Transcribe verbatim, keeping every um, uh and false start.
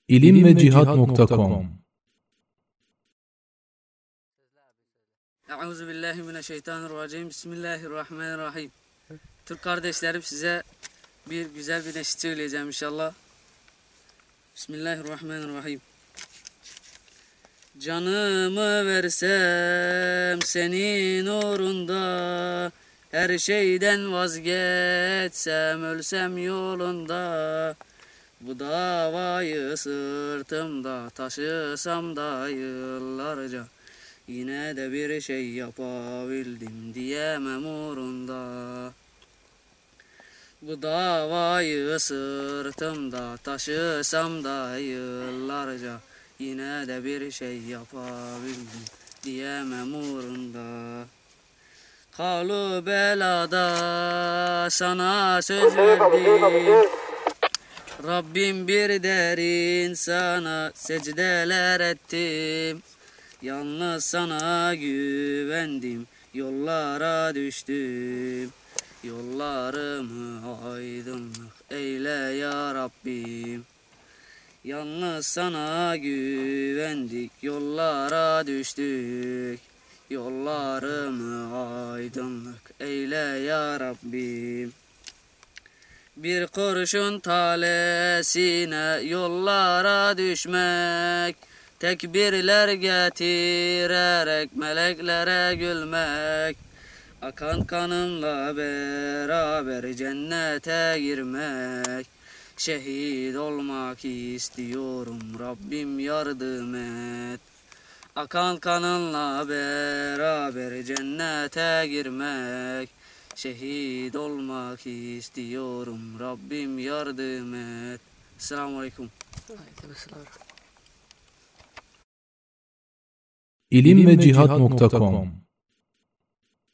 ilim ve cihat nokta com. Euzubillahimineşşeytanirracim. Bismillahirrahmanirrahim. Türk kardeşlerim, size bir güzel bir neşit söyleyeceğim inşallah. Bismillahirrahmanirrahim. Canımı versem senin uğrunda, her şeyden vazgeçsem ölsem yolunda, bu davayı sırtımda taşısam da yıllarca, yine de bir şey yapabildim diyemem uğrunda. Bu davayı sırtımda taşısam da yıllarca, yine de bir şey yapabildim diyemem uğrunda. Kalu belada sana söz verdim, Rabbim bir derin sana secdeler ettim. Yalnız sana güvendim, yollara düştüm. Yollarımı aydınlık eyle ya Rabbim. Yalnız sana güvendik, yollara düştük. Yollarımı aydınlık eyle ya Rabbim. Bir kurşun talesine yollara düşmek, tekbirler getirerek meleklere gülmek, akan kanımla beraber cennete girmek. Şehit olmak istiyorum, Rabbim yardım et. Akan kanınla beraber cennete girmek. Şehit olmak istiyorum, Rabbim yardım et. Esselamu Aleyküm. ilim ve cihat nokta com